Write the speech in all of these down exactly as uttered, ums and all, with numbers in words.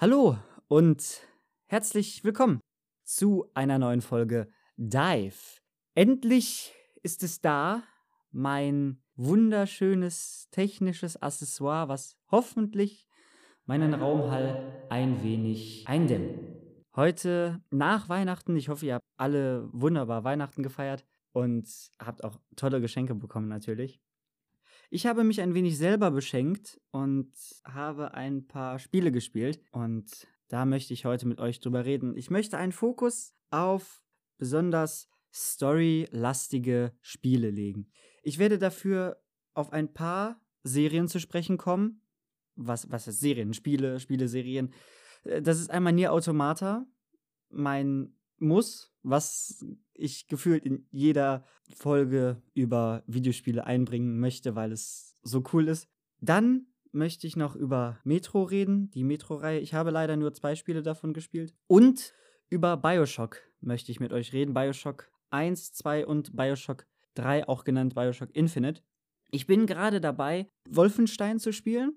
Hallo und herzlich willkommen zu einer neuen Folge Dive. Endlich ist es da, mein wunderschönes technisches Accessoire, was hoffentlich meinen Raumhall ein wenig eindämmt. Heute nach Weihnachten, ich hoffe, ihr habt alle wunderbar Weihnachten gefeiert und habt auch tolle Geschenke bekommen natürlich. Ich habe mich ein wenig selber beschenkt und habe ein paar Spiele gespielt und da möchte ich heute mit euch drüber reden. Ich möchte einen Fokus auf besonders storylastige Spiele legen. Ich werde dafür auf ein paar Serien zu sprechen kommen. Was, was ist Serien? Spiele, Spieleserien. Das ist einmal Nier Automata, mein Muss, was ich gefühlt in jeder Folge über Videospiele einbringen möchte, weil es so cool ist. Dann möchte ich noch über Metro reden, die Metro-Reihe. Ich habe leider nur zwei Spiele davon gespielt. Und über BioShock möchte ich mit euch reden. BioShock eins, zwei und BioShock drei, auch genannt BioShock Infinite. Ich bin gerade dabei, Wolfenstein zu spielen,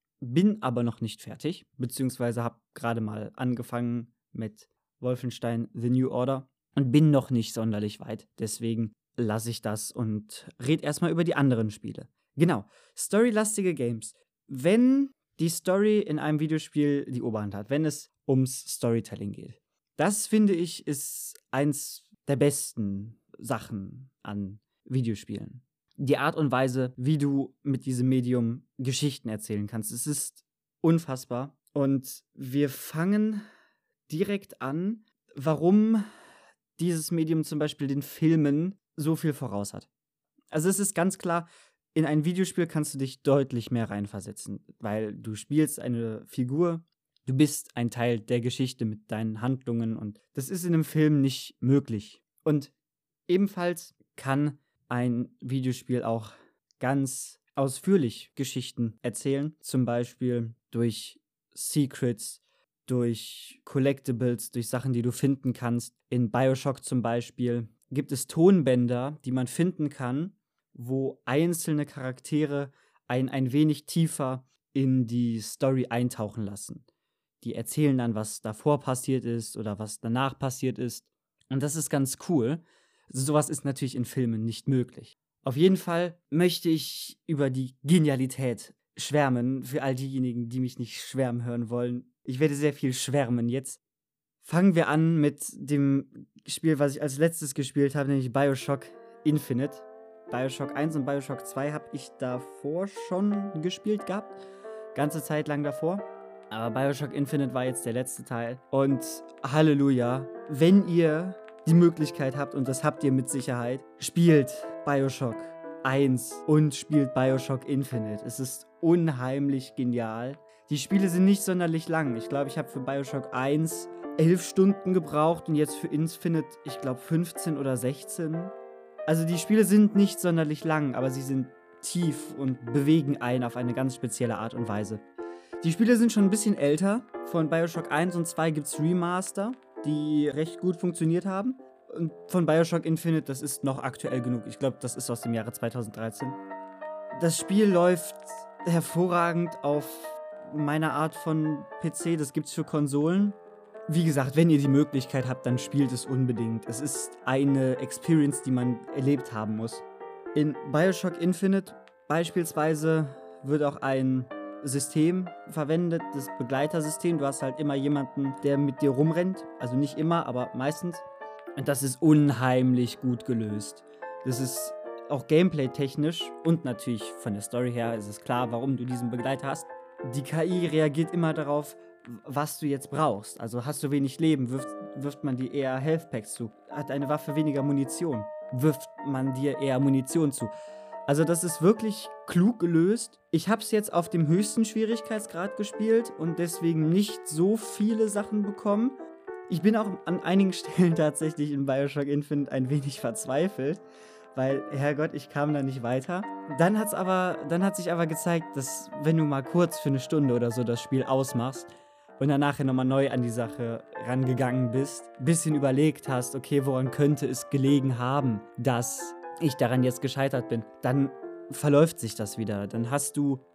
bin aber noch nicht fertig, beziehungsweise habe gerade mal angefangen mit Wolfenstein The New Order und bin noch nicht sonderlich weit. Deswegen lasse ich das und rede erstmal über die anderen Spiele. Genau, storylastige Games. Wenn die Story in einem Videospiel die Oberhand hat, wenn es ums Storytelling geht. Das, finde ich, ist eins der besten Sachen an Videospielen. Die Art und Weise, wie du mit diesem Medium Geschichten erzählen kannst. Es ist unfassbar. Und wir fangen direkt an, warum dieses Medium zum Beispiel den Filmen so viel voraus hat. Also es ist ganz klar, in ein Videospiel kannst du dich deutlich mehr reinversetzen, weil du spielst eine Figur, du bist ein Teil der Geschichte mit deinen Handlungen und das ist in einem Film nicht möglich. Und ebenfalls kann ein Videospiel auch ganz ausführlich Geschichten erzählen, zum Beispiel durch Secrets, durch Collectibles, durch Sachen, die du finden kannst. In BioShock zum Beispiel gibt es Tonbänder, die man finden kann, wo einzelne Charaktere ein, ein wenig tiefer in die Story eintauchen lassen. Die erzählen dann, was davor passiert ist oder was danach passiert ist. Und das ist ganz cool. Sowas ist natürlich in Filmen nicht möglich. Auf jeden Fall möchte ich über die Genialität schwärmen, für all diejenigen, die mich nicht schwärmen hören wollen. Ich werde sehr viel schwärmen jetzt. Fangen wir an mit dem Spiel, was ich als letztes gespielt habe, nämlich BioShock Infinite. BioShock eins und BioShock zwei habe ich davor schon gespielt gehabt. Ganze Zeit lang davor. Aber BioShock Infinite war jetzt der letzte Teil. Und Halleluja, wenn ihr die Möglichkeit habt, und das habt ihr mit Sicherheit, spielt BioShock eins und spielt BioShock Infinite. Es ist unheimlich genial. Die Spiele sind nicht sonderlich lang. Ich glaube, ich habe für BioShock eins elf Stunden gebraucht und jetzt für Infinite, ich glaube, fünfzehn oder sechzehn. Also die Spiele sind nicht sonderlich lang, aber sie sind tief und bewegen einen auf eine ganz spezielle Art und Weise. Die Spiele sind schon ein bisschen älter. Von BioShock eins und zwei gibt es Remaster, die recht gut funktioniert haben. Und von BioShock Infinite, das ist noch aktuell genug. Ich glaube, das ist aus dem Jahre zweitausenddreizehn. Das Spiel läuft hervorragend auf meiner Art von P C. Das gibt's für Konsolen. Wie gesagt, wenn ihr die Möglichkeit habt, dann spielt es unbedingt. Es ist eine Experience, die man erlebt haben muss. In BioShock Infinite beispielsweise wird auch ein System verwendet, das Begleitersystem. Du hast halt immer jemanden, der mit dir rumrennt. Also nicht immer, aber meistens. Und das ist unheimlich gut gelöst. Das ist auch gameplay-technisch und natürlich von der Story her ist es klar, warum du diesen Begleiter hast. Die K I reagiert immer darauf, was du jetzt brauchst. Also hast du wenig Leben, wirft, wirft man dir eher Health Packs zu. Hat eine Waffe weniger Munition, wirft man dir eher Munition zu. Also das ist wirklich klug gelöst. Ich habe es jetzt auf dem höchsten Schwierigkeitsgrad gespielt und deswegen nicht so viele Sachen bekommen. Ich bin auch an einigen Stellen tatsächlich in BioShock Infinite ein wenig verzweifelt, weil, Herrgott, ich kam da nicht weiter. Dann hat's aber, dann hat sich aber gezeigt, dass wenn du mal kurz für eine Stunde oder so das Spiel ausmachst und dann nachher nochmal neu an die Sache rangegangen bist, ein bisschen überlegt hast, okay, woran könnte es gelegen haben, dass ich daran jetzt gescheitert bin, dann verläuft sich das wieder. Dann hast du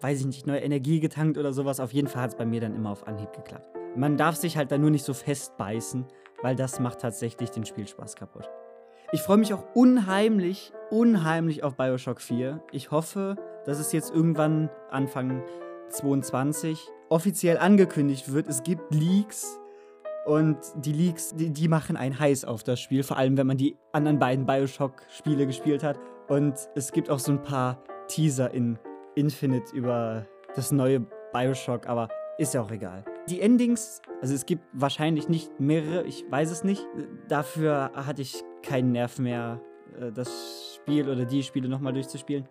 weiß ich nicht, neue Energie getankt oder sowas. Auf jeden Fall hat es bei mir dann immer auf Anhieb geklappt. Man darf sich halt dann nur nicht so festbeißen, weil das macht tatsächlich den Spielspaß kaputt. Ich freue mich auch unheimlich, unheimlich auf BioShock vier. Ich hoffe, dass es jetzt irgendwann Anfang zweiundzwanzig offiziell angekündigt wird. Es gibt Leaks und die Leaks, die, die machen einen heiß auf das Spiel, vor allem wenn man die anderen beiden BioShock-Spiele gespielt hat. Und es gibt auch so ein paar Teaser in Infinite über das neue BioShock, aber ist ja auch egal. Die Endings, also es gibt wahrscheinlich nicht mehrere, ich weiß es nicht. Dafür hatte ich keinen Nerv mehr, das Spiel oder die Spiele nochmal durchzuspielen.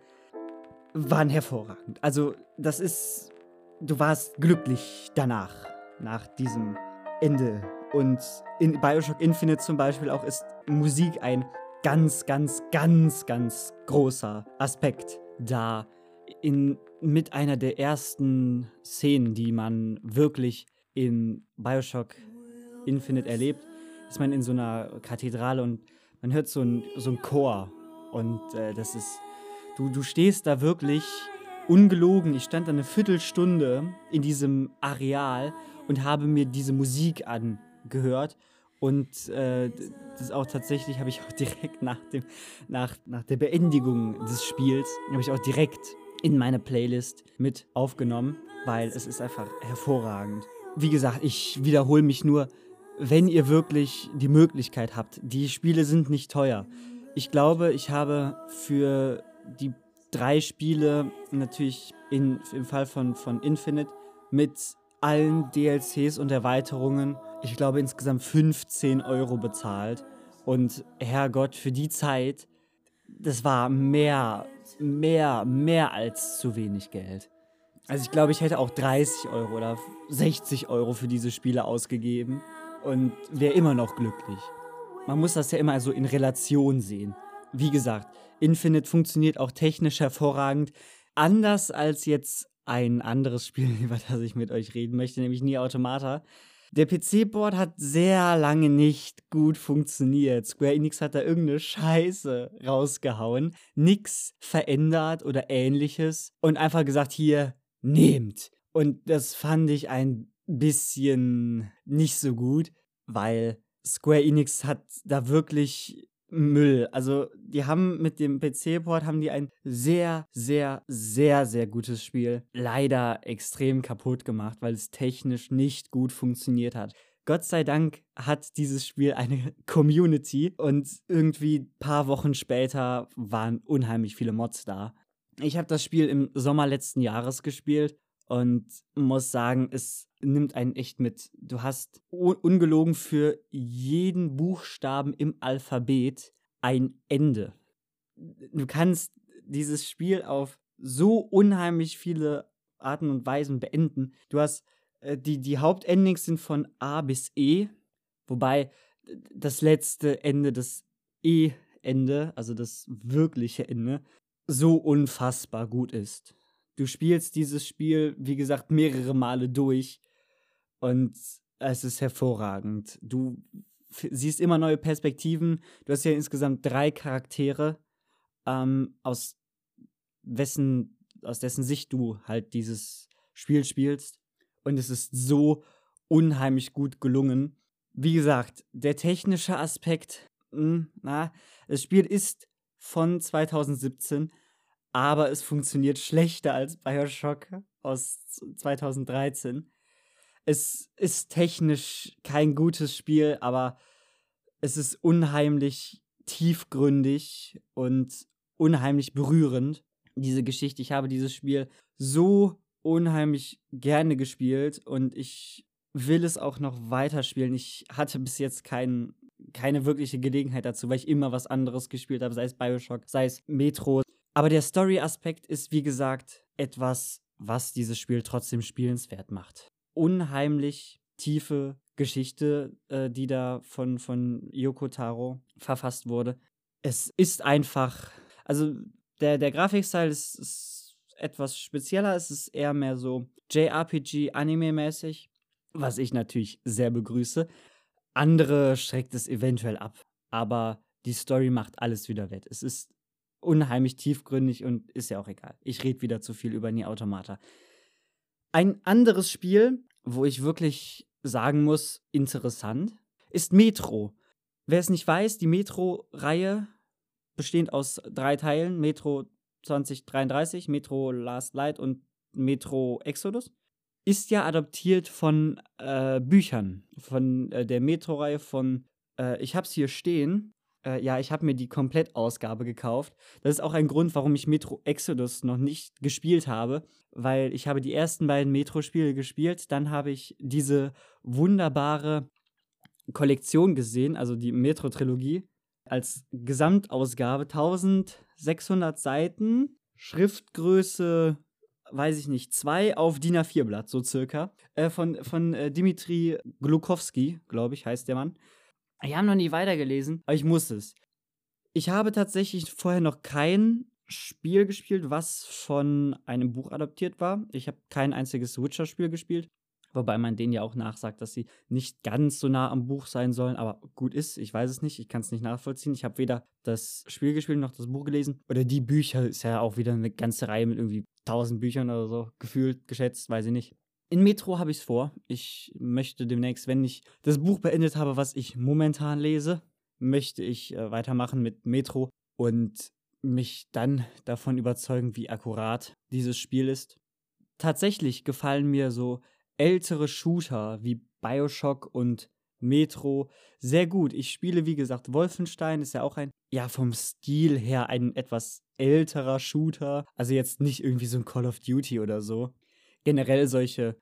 Waren hervorragend. Also das ist, du warst glücklich danach, nach diesem Ende. Und in BioShock Infinite zum Beispiel auch ist Musik ein ganz, ganz, ganz, ganz großer Aspekt da. In, mit einer der ersten Szenen, die man wirklich in BioShock Infinite erlebt, ist man in so einer Kathedrale und man hört so einen so ein Chor. Und äh, das ist, du, du stehst da wirklich ungelogen. Ich stand da eine Viertelstunde in diesem Areal und habe mir diese Musik angehört. Und äh, das ist auch tatsächlich, habe ich auch direkt nach, dem, nach, nach der Beendigung des Spiels, habe ich auch direkt in meine Playlist mit aufgenommen, weil es ist einfach hervorragend. Wie gesagt, ich wiederhole mich nur, wenn ihr wirklich die Möglichkeit habt. Die Spiele sind nicht teuer. Ich glaube, ich habe für die drei Spiele natürlich in, im Fall von, von Infinite mit allen D L Cs und Erweiterungen, ich glaube insgesamt fünfzehn Euro bezahlt. Und Herrgott, für die Zeit, das war mehr, mehr, mehr als zu wenig Geld. Also ich glaube, ich hätte auch dreißig Euro oder sechzig Euro für diese Spiele ausgegeben und wäre immer noch glücklich. Man muss das ja immer so in Relation sehen. Wie gesagt, Infinite funktioniert auch technisch hervorragend. Anders als jetzt ein anderes Spiel, über das ich mit euch reden möchte, nämlich Nier Automata. Der P C-Port hat sehr lange nicht gut funktioniert. Square Enix hat da irgendeine Scheiße rausgehauen, nix verändert oder ähnliches und einfach gesagt, hier, nehmt. Und das fand ich ein bisschen nicht so gut, weil Square Enix hat da wirklich Müll. Also die haben mit dem P C-Port haben die ein sehr, sehr, sehr, sehr gutes Spiel leider extrem kaputt gemacht, weil es technisch nicht gut funktioniert hat. Gott sei Dank hat dieses Spiel eine Community und irgendwie ein paar Wochen später waren unheimlich viele Mods da. Ich habe das Spiel im Sommer letzten Jahres gespielt und muss sagen, es nimmt einen echt mit. Du hast un- ungelogen für jeden Buchstaben im Alphabet ein Ende. Du kannst dieses Spiel auf so unheimlich viele Arten und Weisen beenden. Du hast äh, die, die Hauptendings sind von A bis E, wobei das letzte Ende, das E-Ende, also das wirkliche Ende, so unfassbar gut ist. Du spielst dieses Spiel, wie gesagt, mehrere Male durch und es ist hervorragend. Du f- siehst immer neue Perspektiven. Du hast ja insgesamt drei Charaktere, ähm, aus wessen, aus dessen Sicht du halt dieses Spiel spielst. Und es ist so unheimlich gut gelungen. Wie gesagt, der technische Aspekt, mh, na, das Spiel ist von zweitausendsiebzehn, aber es funktioniert schlechter als BioShock aus zweitausenddreizehn. Es ist technisch kein gutes Spiel, aber es ist unheimlich tiefgründig und unheimlich berührend, diese Geschichte. Ich habe dieses Spiel so unheimlich gerne gespielt und ich will es auch noch weiterspielen. Ich hatte bis jetzt kein, keine wirkliche Gelegenheit dazu, weil ich immer was anderes gespielt habe, sei es BioShock, sei es Metro. Aber der Story-Aspekt ist, wie gesagt, etwas, was dieses Spiel trotzdem spielenswert macht. Unheimlich tiefe Geschichte, äh, die da von, von Yoko Taro verfasst wurde. Es ist einfach, also der, der Grafikstil ist, ist etwas spezieller, es ist eher mehr so J R P G-Anime-mäßig, was ich natürlich sehr begrüße. Andere schreckt es eventuell ab, aber die Story macht alles wieder wett. Es ist unheimlich tiefgründig und ist ja auch egal. Ich rede wieder zu viel über Nier Automata. Ein anderes Spiel, wo ich wirklich sagen muss, interessant, ist Metro. Wer es nicht weiß, die Metro-Reihe bestehend aus drei Teilen, Metro zwanzig dreiunddreißig, Metro Last Light und Metro Exodus, ist ja adaptiert von äh, Büchern, von äh, der Metro-Reihe von, äh, ich hab's hier stehen, äh, ja, ich habe mir die Komplettausgabe gekauft. Das ist auch ein Grund, warum ich Metro Exodus noch nicht gespielt habe, weil ich habe die ersten beiden Metro-Spiele gespielt, dann habe ich diese wunderbare Kollektion gesehen, also die Metro-Trilogie, als Gesamtausgabe, eintausendsechshundert Seiten, Schriftgröße, weiß ich nicht, zwei auf D I N A vier Blatt, so circa, äh, von, von äh, Dimitri Glukowski, glaube ich, heißt der Mann. Ich habe noch nie weitergelesen, aber ich muss es. Ich habe tatsächlich vorher noch kein Spiel gespielt, was von einem Buch adaptiert war. Ich habe kein einziges Witcher-Spiel gespielt. Wobei man denen ja auch nachsagt, dass sie nicht ganz so nah am Buch sein sollen. Aber gut ist, ich weiß es nicht, ich kann es nicht nachvollziehen. Ich habe weder das Spiel gespielt noch das Buch gelesen. Oder die Bücher, ist ja auch wieder eine ganze Reihe mit irgendwie tausend Büchern oder so, gefühlt, geschätzt, weiß ich nicht. In Metro habe ich es vor. Ich möchte demnächst, wenn ich das Buch beendet habe, was ich momentan lese, möchte ich äh, weitermachen mit Metro und mich dann davon überzeugen, wie akkurat dieses Spiel ist. Tatsächlich gefallen mir so ältere Shooter wie BioShock und Metro sehr gut. Ich spiele, wie gesagt, Wolfenstein ist ja auch ein, ja, vom Stil her ein etwas älterer Shooter. Also jetzt nicht irgendwie so ein Call of Duty oder so. Generell solche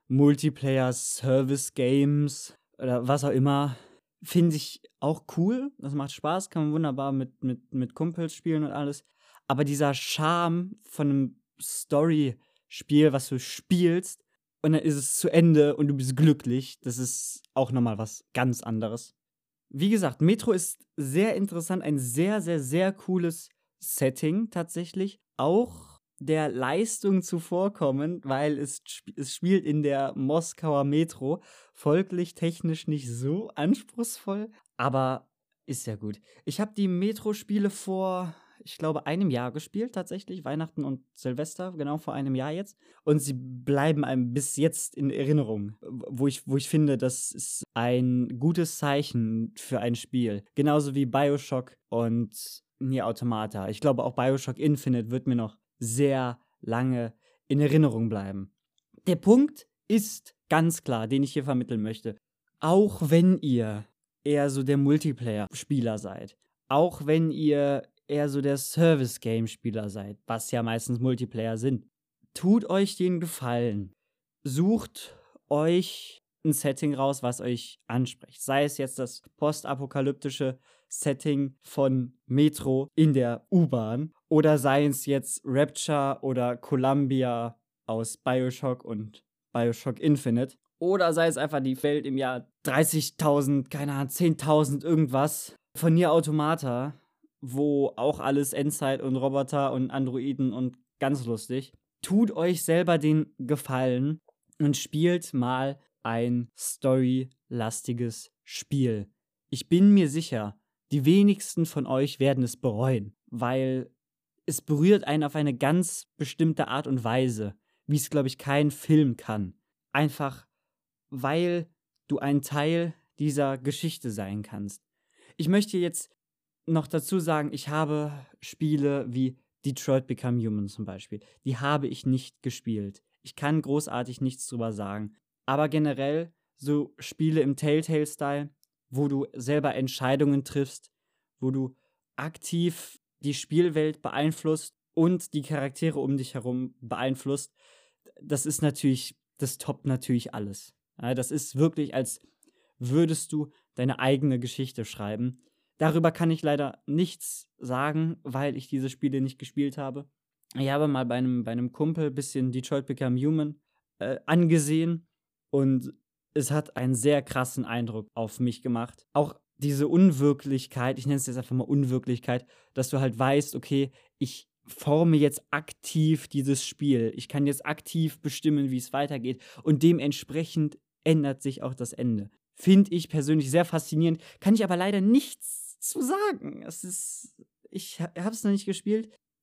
Multiplayer-Service-Games oder was auch immer, finde ich auch cool. Das macht Spaß, kann man wunderbar mit, mit, mit Kumpels spielen und alles. Aber dieser Charme von einem Story-Spiel, was du spielst, und dann ist es zu Ende und du bist glücklich, das ist auch nochmal was ganz anderes. Wie gesagt, Metro ist sehr interessant, ein sehr, sehr, sehr cooles Setting tatsächlich. Auch der Leistung zuvorkommend, weil es, sp- es spielt in der Moskauer Metro, folglich technisch nicht so anspruchsvoll, aber ist ja gut. Ich habe die Metro-Spiele vor, ich glaube, einem Jahr gespielt tatsächlich, Weihnachten und Silvester, genau vor einem Jahr jetzt. Und sie bleiben einem bis jetzt in Erinnerung, wo ich, wo ich finde, das ist ein gutes Zeichen für ein Spiel. Genauso wie BioShock und Nier Automata. Ich glaube, auch BioShock Infinite wird mir noch sehr lange in Erinnerung bleiben. Der Punkt ist ganz klar, den ich hier vermitteln möchte. Auch wenn ihr eher so der Multiplayer-Spieler seid, auch wenn ihr eher so der Service-Game-Spieler seid, was ja meistens Multiplayer sind, tut euch den Gefallen. Sucht euch ein Setting raus, was euch anspricht. Sei es jetzt das postapokalyptische Setting von Metro in der U-Bahn oder sei es jetzt Rapture oder Columbia aus BioShock und BioShock Infinite. Oder sei es einfach die Welt im Jahr dreißigtausend, keine Ahnung, zehntausend irgendwas von Nier Automata, wo auch alles Endzeit und Roboter und Androiden und ganz lustig. Tut euch selber den Gefallen und spielt mal ein storylastiges Spiel. Ich bin mir sicher, die wenigsten von euch werden es bereuen, weil es berührt einen auf eine ganz bestimmte Art und Weise, wie es, glaube ich, kein Film kann. Einfach, weil du ein Teil dieser Geschichte sein kannst. Ich möchte jetzt noch dazu sagen, ich habe Spiele wie Detroit Become Human zum Beispiel. Die habe ich nicht gespielt. Ich kann großartig nichts drüber sagen. Aber generell so Spiele im Telltale-Style, wo du selber Entscheidungen triffst, wo du aktiv die Spielwelt beeinflusst und die Charaktere um dich herum beeinflusst, das ist natürlich, das toppt natürlich alles. Ja, das ist wirklich, als würdest du deine eigene Geschichte schreiben. Darüber kann ich leider nichts sagen, weil ich diese Spiele nicht gespielt habe. Ich habe mal bei einem, bei einem Kumpel ein bisschen Detroit Become Human äh, angesehen und es hat einen sehr krassen Eindruck auf mich gemacht. Auch diese Unwirklichkeit, ich nenne es jetzt einfach mal Unwirklichkeit, dass du halt weißt, okay, ich forme jetzt aktiv dieses Spiel. Ich kann jetzt aktiv bestimmen, wie es weitergeht und dementsprechend ändert sich auch das Ende. Finde ich persönlich sehr faszinierend, kann ich aber leider nichts zu sagen. Es ist, ich habe es noch nicht gespielt.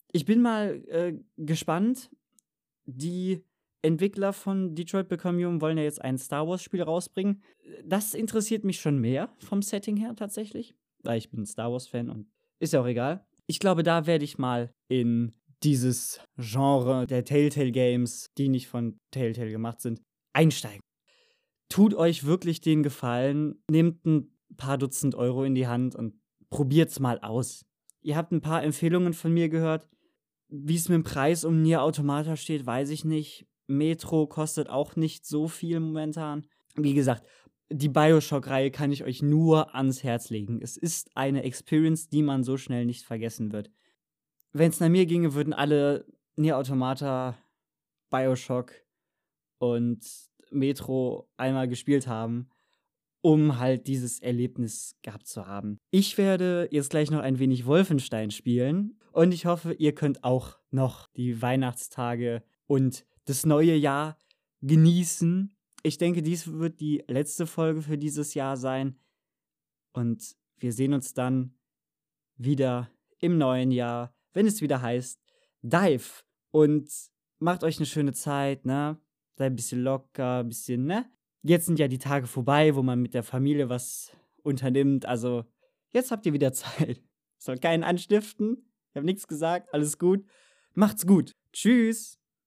Ich bin mal äh, gespannt. Die Entwickler von Detroit Become Human wollen ja jetzt ein Star Wars-Spiel rausbringen. Das interessiert mich schon mehr vom Setting her tatsächlich, weil ich bin ein Star Wars-Fan und ist ja auch egal. Ich glaube, da werde ich mal in dieses Genre der Telltale Games, die nicht von Telltale gemacht sind, einsteigen. Tut euch wirklich den Gefallen, nehmt ein paar Dutzend Euro in die Hand und probiert's mal aus. Ihr habt ein paar Empfehlungen von mir gehört. Wie es mit dem Preis um Nier Automata steht, weiß ich nicht. Metro kostet auch nicht so viel momentan. Wie gesagt, die Bioshock-Reihe kann ich euch nur ans Herz legen. Es ist eine Experience, die man so schnell nicht vergessen wird. Wenn es nach mir ginge, würden alle Nier Automata, Bioshock und Metro einmal gespielt haben, um halt dieses Erlebnis gehabt zu haben. Ich werde jetzt gleich noch ein wenig Wolfenstein spielen und ich hoffe, ihr könnt auch noch die Weihnachtstage und das neue Jahr genießen. Ich denke, dies wird die letzte Folge für dieses Jahr sein und wir sehen uns dann wieder im neuen Jahr, wenn es wieder heißt Dive, und macht euch eine schöne Zeit, ne? Seid ein bisschen locker, ein bisschen, ne? Jetzt sind ja die Tage vorbei, wo man mit der Familie was unternimmt. Also, jetzt habt ihr wieder Zeit. Soll keinen anstiften. Ich habe nichts gesagt. Alles gut. Macht's gut. Tschüss.